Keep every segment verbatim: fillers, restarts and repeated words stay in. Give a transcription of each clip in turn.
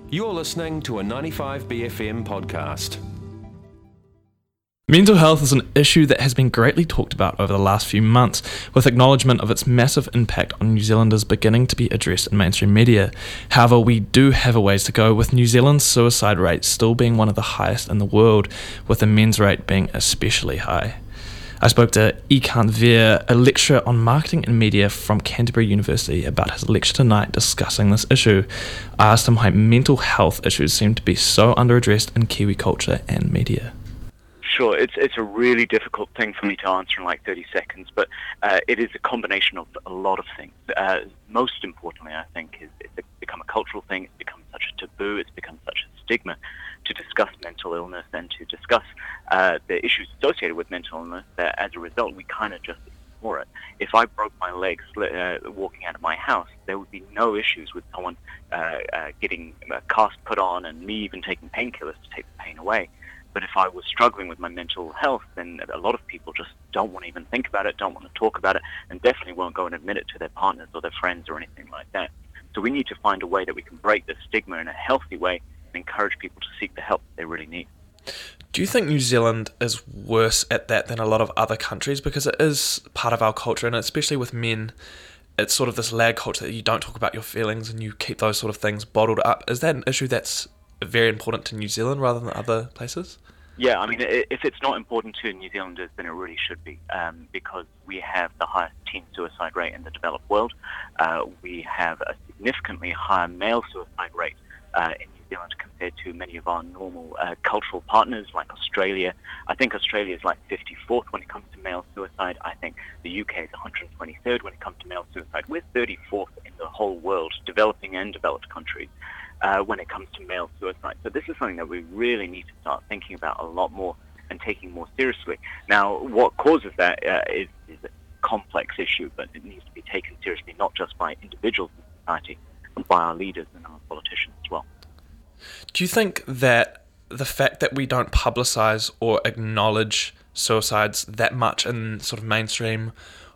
You're listening to a ninety-five B F M podcast. Mental health is an issue that has been greatly talked about over the last few months, with acknowledgement of its massive impact on New Zealanders beginning to be addressed in mainstream media. However, we do have a ways to go, with New Zealand's suicide rate still being one of the highest in the world, with the men's rate being especially high. I spoke to Ekant Veer, a lecturer on marketing and media from Canterbury University, about his lecture tonight discussing this issue. I asked him why mental health issues seem to be so under-addressed in Kiwi culture and media. Sure, it's it's a really difficult thing for me to answer in like thirty seconds, but uh, it is a combination of a lot of things. Uh, most importantly, I think, is it's become a cultural thing. It's become such a taboo. It's become such a stigma to discuss mental illness and to discuss uh, the issues associated with mental illness, that as a result we kind of just ignore it. If I broke my legs uh, walking out of my house, there would be no issues with someone uh, uh, getting a cast put on and me even taking painkillers to take the pain away. But if I was struggling with my mental health, then a lot of people just don't want to even think about it, don't want to talk about it, and definitely won't go and admit it to their partners or their friends or anything like that. So we need to find a way that we can break the stigma in a healthy way and encourage people to seek the help they really need. Do you think New Zealand is worse at that than a lot of other countries? Because it is part of our culture, and especially with men, it's sort of this lag culture that you don't talk about your feelings and you keep those sort of things bottled up. Is that an issue that's very important to New Zealand rather than other places? Yeah, I mean, if it's not important to New Zealanders, then it really should be, um, because we have the highest teen suicide rate in the developed world. Uh, we have a significantly higher male suicide rate uh, in New Zealand compared to many of our normal uh, cultural partners like Australia. I think Australia is like fifty-fourth when it comes to male suicide. I think the U K is one hundred twenty-third when it comes to male suicide. We're thirty-fourth in the whole world, developing and developed countries, Uh, when it comes to male suicide. So this is something that we really need to start thinking about a lot more and taking more seriously. Now, what causes that uh, is, is a complex issue, but it needs to be taken seriously not just by individuals in society, but by our leaders and our politicians as well. Do you think that the fact that we don't publicise or acknowledge suicides that much in sort of mainstream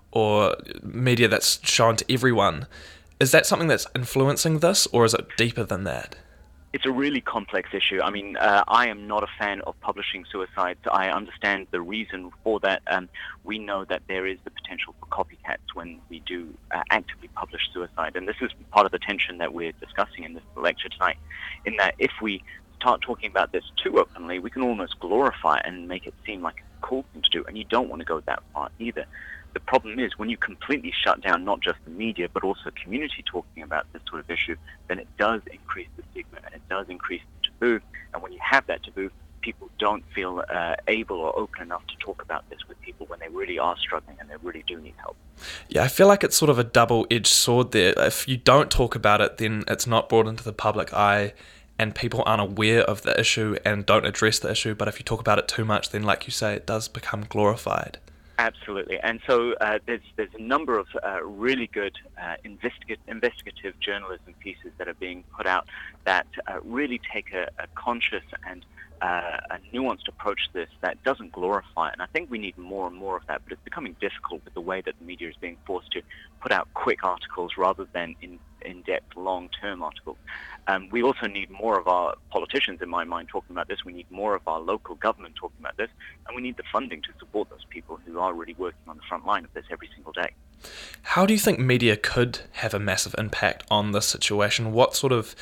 or media that's shown to everyone, is that something that's influencing this, or is it deeper than that? It's a really complex issue. I mean, uh, I am not a fan of publishing suicides. I understand the reason for that. Um, we know that there is the potential for copycats when we do uh, actively publish suicide. And this is part of the tension that we're discussing in this lecture tonight, in that if we start talking about this too openly, we can almost glorify it and make it seem like a cool thing to do. And you don't want to go that far either. The problem is when you completely shut down not just the media but also community talking about this sort of issue, then it does increase the stigma and it does increase the taboo. And when you have that taboo, people don't feel uh, able or open enough to talk about this with people when they really are struggling and they really do need help. Yeah, I feel like it's sort of a double-edged sword there. If you don't talk about it, then it's not brought into the public eye and people aren't aware of the issue and don't address the issue. But if you talk about it too much, then like you say, it does become glorified. Absolutely. And so uh, there's there's a number of uh, really good uh, investigative, investigative journalism pieces that are being put out that uh, really take a, a conscious and uh, a nuanced approach to this that doesn't glorify it. And I think we need more and more of that, but it's becoming difficult with the way that the media is being forced to put out quick articles rather than in, in-depth, long-term articles. Um, we also need more of our politicians, in my mind, talking about this. We need more of our local government talking about this, and we need the funding to support those people who are really working on the front line of this every single day. How do you think media could have a massive impact on this situation? What sort of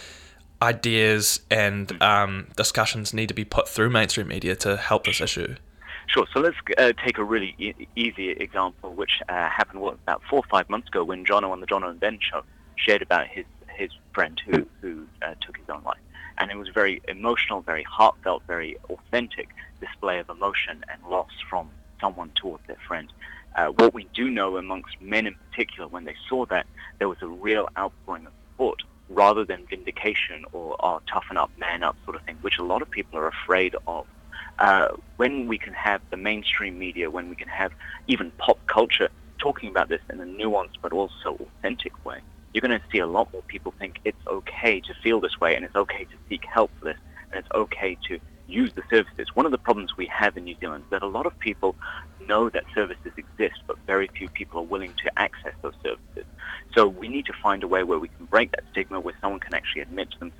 ideas and um, discussions need to be put through mainstream media to help this issue? Sure. So let's uh, take a really e- easy example, which uh, happened what, about four or five months ago when Jono on the Jono and Ben show shared about his his friend who who uh, took his own life, and it was very emotional, very heartfelt, very authentic display of emotion and loss from someone towards their friend. Uh, what we do know amongst men in particular, when they saw that, there was a real outpouring of support rather than vindication or oh, toughen up, man up sort of thing, which a lot of people are afraid of. Uh, when we can have the mainstream media, when we can have even pop culture talking about this in a nuanced but also authentic way, you're going to see a lot more people think it's okay to feel this way and it's okay to seek help for this and it's okay to use the services. One of the problems we have in New Zealand is that a lot of people know that services exist, but very few people are willing to access those services. So we need to find a way where we can break that stigma, where someone can actually admit to themselves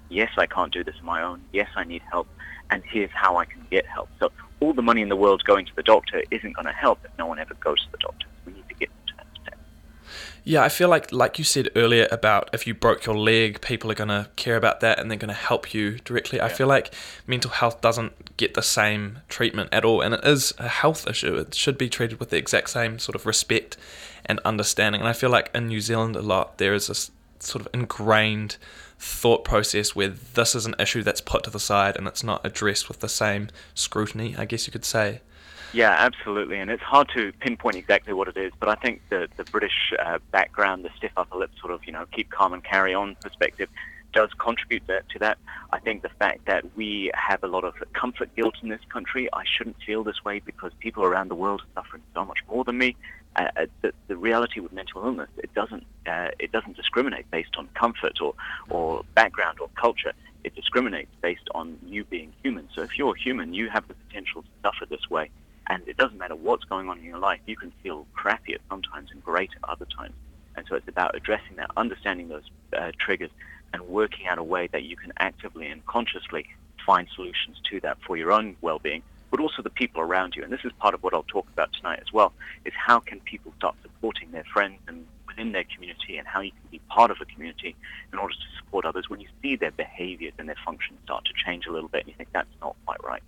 yes, I can't do this on my own, yes, I need help, and here's how I can get help. So all the money in the world going to the doctor isn't going to help if no one ever goes to the doctor. We need to get them to that step. Yeah, I feel like, like you said earlier about if you broke your leg, people are going to care about that and they're going to help you directly. I Yeah. feel like mental health doesn't get the same treatment at all, and it is a health issue. It should be treated with the exact same sort of respect and understanding. And I feel like in New Zealand a lot, there is this sort of ingrained thought process where this is an issue that's put to the side and it's not addressed with the same scrutiny, I guess you could say. Yeah, absolutely, and it's hard to pinpoint exactly what it is, but I think the, the British uh, background, the stiff upper lip sort of, you know, keep calm and carry on perspective does contribute that, to that. I think the fact that we have a lot of comfort guilt in this country, I shouldn't feel this way because people around the world are suffering so much more than me. Uh, the, the reality with mental illness, it doesn't uh, it doesn't discriminate based on comfort or, or background or culture. It discriminates based on you being human. So if you're human, you have the potential to suffer this way. And it doesn't matter what's going on in your life. You can feel crappy at sometimes and great at other times. And so it's about addressing that, understanding those uh, triggers, and working out a way that you can actively and consciously find solutions to that for your own well-being, but also the people around you. And this is part of what I'll talk about tonight as well, is how can people start supporting their friends and within their community, and how you can be part of a community in order to support others when you see their behaviors and their functions start to change a little bit and you think that's not quite right.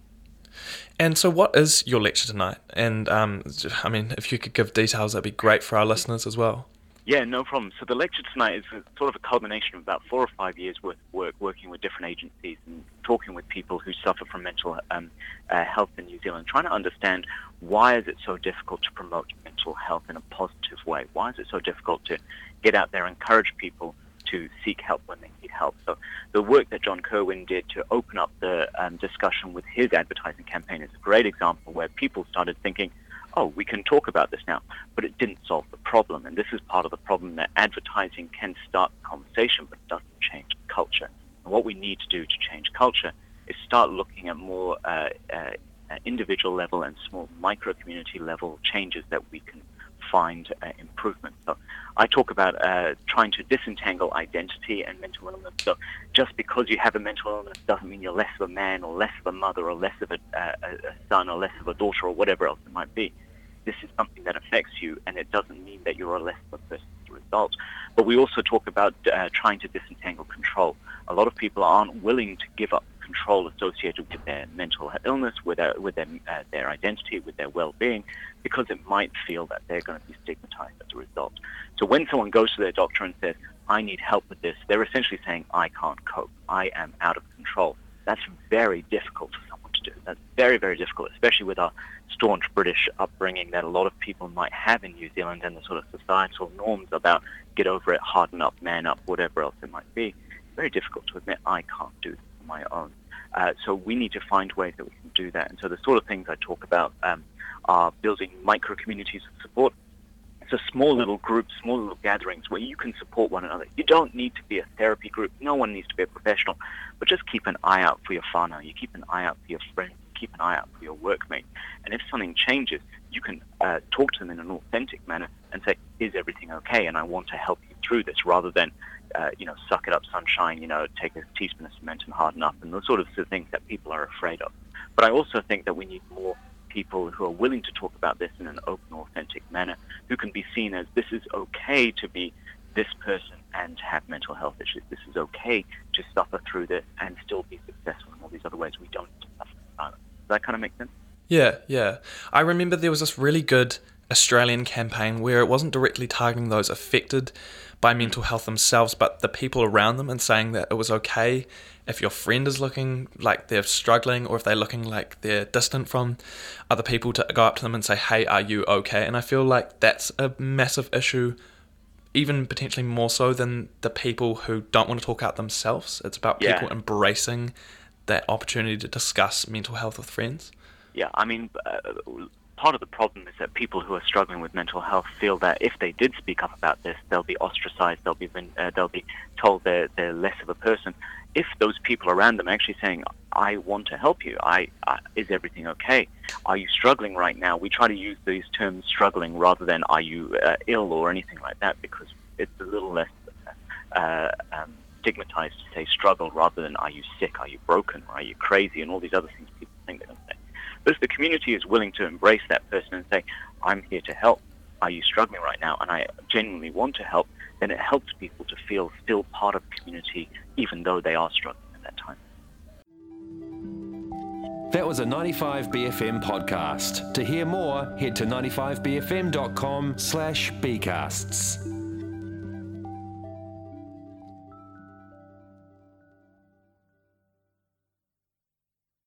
And so what is your lecture tonight? And um, I mean, if you could give details, that'd be great for our listeners as well. Yeah, no problem. So the lecture tonight is a, sort of a culmination of about four or five years' worth of work, working with different agencies and talking with people who suffer from mental um, uh, health in New Zealand, trying to understand why is it so difficult to promote mental health in a positive way? Why is it so difficult to get out there and encourage people to seek help when they need help? So the work that John Kirwan did to open up the um, discussion with his advertising campaign is a great example where people started thinking, oh, we can talk about this now, but it didn't solve the problem. And this is part of the problem, that advertising can start the conversation, but it doesn't change the culture. And what we need to do to change culture is start looking at more uh, uh, individual level and small micro-community level changes that we can find uh, improvement. So I talk about uh, trying to disentangle identity and mental illness. So just because you have a mental illness doesn't mean you're less of a man or less of a mother or less of a, uh, a son or less of a daughter or whatever else it might be. This is something that affects you, and it doesn't mean that you're a less of a person as a result. But we also talk about uh, trying to disentangle control. A lot of people aren't willing to give up control associated with their mental illness, with their, with their, uh, their identity, with their well-being, because it might feel that they're going to be stigmatized as a result. So when someone goes to their doctor and says, I need help with this, they're essentially saying, I can't cope, I am out of control. That's very difficult for someone to do. That's very, very difficult, especially with our staunch British upbringing that a lot of people might have in New Zealand, and the sort of societal norms about get over it, harden up, man up, whatever else it might be. It's very difficult to admit, I can't do this on my own. Uh, so we need to find ways that we can do that. And so the sort of things I talk about um, are building micro-communities of support. So small little groups, small little gatherings where you can support one another. You don't need to be a therapy group. No one needs to be a professional. But just keep an eye out for your whānau. You keep an eye out for your friends. You keep an eye out for your workmate. And if something changes, you can uh, talk to them in an authentic manner and say, is everything okay? And I want to help you through this, rather than Uh, you know, suck it up, sunshine, you know, take a teaspoon of cement and harden up, and those sort of things that people are afraid of. But I also think that we need more people who are willing to talk about this in an open, authentic manner, who can be seen as, this is okay to be this person and to have mental health issues. This is okay to suffer through this and still be successful in all these other ways. We don't need to suffer in silence. Does that kind of make sense? Yeah, yeah. I remember there was this really good Australian campaign where it wasn't directly targeting those affected by mental health themselves, but the people around them, and saying that it was okay if your friend is looking like they're struggling, or if they're looking like they're distant from other people, to go up to them and say, hey, are you okay? And I feel like that's a massive issue, even potentially more so than the people who don't want to talk out themselves. It's about Yeah. people embracing that opportunity to discuss mental health with friends. Yeah, I mean, uh, part of the problem is that people who are struggling with mental health feel that if they did speak up about this, they'll be ostracized, they'll be uh, they'll be told they're, they're less of a person. If those people around them are actually saying, I want to help you, I, I is everything okay? Are you struggling right now? We try to use these terms, struggling, rather than are you uh, ill or anything like that, because it's a little less uh, um, stigmatized to say struggle rather than are you sick, are you broken, or are you crazy, and all these other things people think they're going to say. But if the community is willing to embrace that person and say, I'm here to help, are you struggling right now, and I genuinely want to help, then it helps people to feel still part of the community even though they are struggling at that time. That was a ninety-five B F M podcast. To hear more, head to ninety-five b f m dot com slash bcasts.